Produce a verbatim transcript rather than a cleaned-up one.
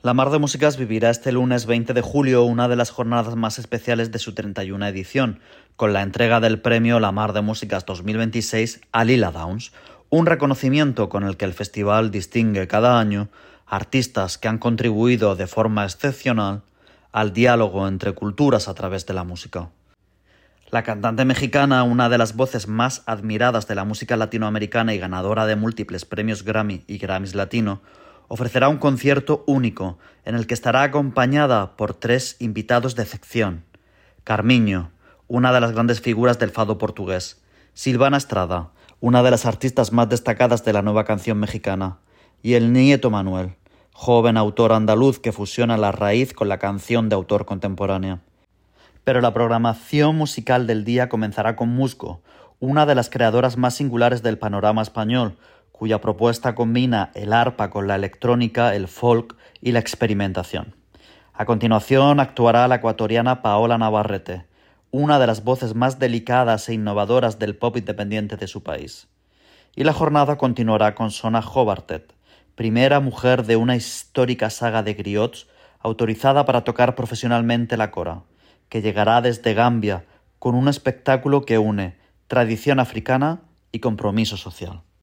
La Mar de Músicas vivirá este lunes veinte de julio una de las jornadas más especiales de su treinta y una edición, con la entrega del premio La Mar de Músicas dos mil veintiséis a Lila Downs, un reconocimiento con el que el festival distingue cada año artistas que han contribuido de forma excepcional al diálogo entre culturas a través de la música. La cantante mexicana, una de las voces más admiradas de la música latinoamericana y ganadora de múltiples premios Grammy y Grammys Latino, ofrecerá un concierto único en el que estará acompañada por tres invitados de excepción: Carmiño, una de las grandes figuras del fado portugués; Silvana Estrada, una de las artistas más destacadas de la nueva canción mexicana; y el Nieto Manuel, joven autor andaluz que fusiona la raíz con la canción de autor contemporánea. Pero la programación musical del día comenzará con Musgo, una de las creadoras más singulares del panorama español, cuya propuesta combina el arpa con la electrónica, el folk y la experimentación. A continuación actuará la ecuatoriana Paola Navarrete, una de las voces más delicadas e innovadoras del pop independiente de su país. Y la jornada continuará con Sona Jobartet, primera mujer de una histórica saga de griots autorizada para tocar profesionalmente la cora, que llegará desde Gambia con un espectáculo que une tradición africana y compromiso social.